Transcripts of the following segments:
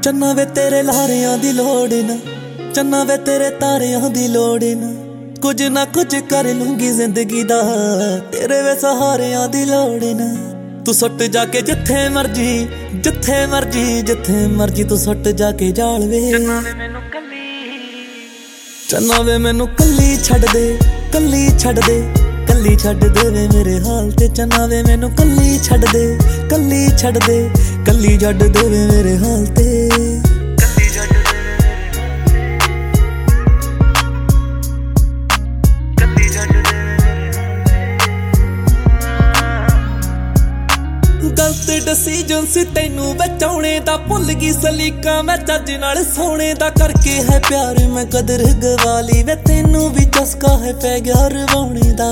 चन्ना वे तेरे लारियां दी लोड़ ना, चन्ना वे तेरे तारियां दी लोड़ ना, कुछ ना कुछ कर लूंगी जिंदगी दा, तेरे वे सहारियां दी लोड़ ना। तू सुट जाके जिथे मर्जी, जिथे मर्जी, जिथे मर्जी तू सुट जाके जाल वे। चन्ना वे मैनू कल्ली छड़ दे, कल्ली छड़ दे, कल्ली छड़ दे वे मेरे हाल ते। चन्ना वे मैनू कल्ली छड़ दे, कल्ली छड़ दे, कल्ली छड़ दे वे मेरे हाल ते। गलत डिसीजन सी तैनू बचाने दा, भुल गई सलीका मैं चज नाल सोने दा। करके है प्यार मैं कदर गवाली वे, तैनू भी चस्का है पै गया रवाने दा।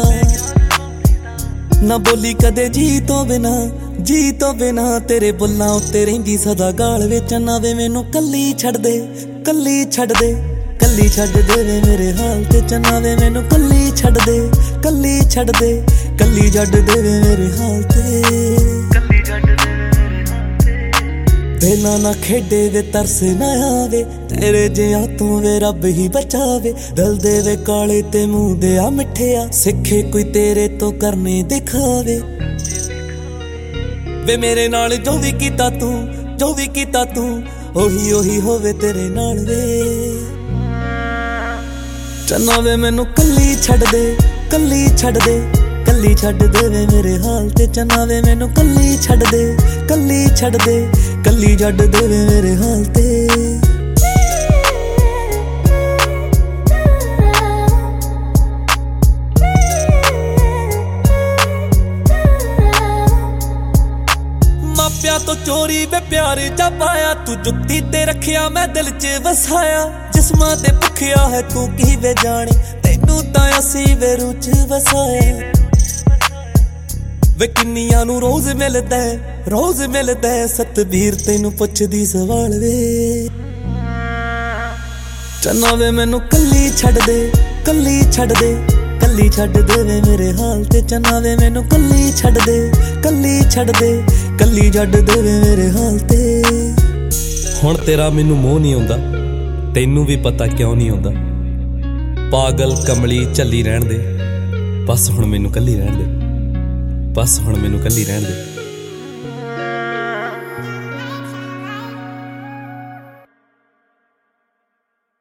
ना बोली कदे जी तो बिना, जी तो बिना, तेरे बुल्लां उत्ते रहिंदी सदा गाल वे। चन्ना वे मैनू कल्ली छड़ दे, कल्ली छड़ दे, कल्ली छड़ दे वे मेरे हाल ते। चन्ना वे मैनू कल्ली छड़ दे, कल्ली छड़ दे, कल्ली छड़ दे वे मेरे हाल ते। बेला ना खेडे वे तरस ना आवे, तेरे जिया तू वे रब ही बचावे। दिल दे वे काले ते मुंह दे आ मिठे आ, सिखे कोई तेरे तो करने दिखावे। वे मेरे नाल जो भी कीता तू, जो भी कीता तू, ओही ओही होवे तेरे नाल वे। चन्ना वे मैनू कल्ली छड़ दे, कल्ली छड़ दे, कल्ली छड़ दे वे मेरे हाल ते। चन्ना वे मैनू कल्ली छड़ दे, कल्ली छड़ दे, कल्ली छड़ दे वे मेरे हाल ते। मापिया तो चोरी वे प्यार जा पाया, तू जुत्ती ते रखिया मैं दिल च वसाया। जिस्मां ते भुखिया है तू की वे जाने, तैनू तां असी वे रूह च वसाया। वे किन्नियां नू रोज मिलदा है, रोज मिलदा है, सतबीर तैनू पुछदी सवाल वे। चन्ना वे मैनू कल्ली छड़ दे, कल्ली छड़ दे, कल्ली छड़ दे वे मेरे हाल ते। चन्ना वे मैनू कल्ली छड़ दे, कल्ली छड़ दे, कल्ली छड़ दे वे मेरे हाल ते। हुण तेरा मैनू मोह नहीं आउंदा, तैनू भी पता क्यों नहीं आउंदा। पागल कमली झल्ली रहण दे, बस हुण मैनू कल्ली रहण दे, बस हुण मैनू कल्ली रहण दे।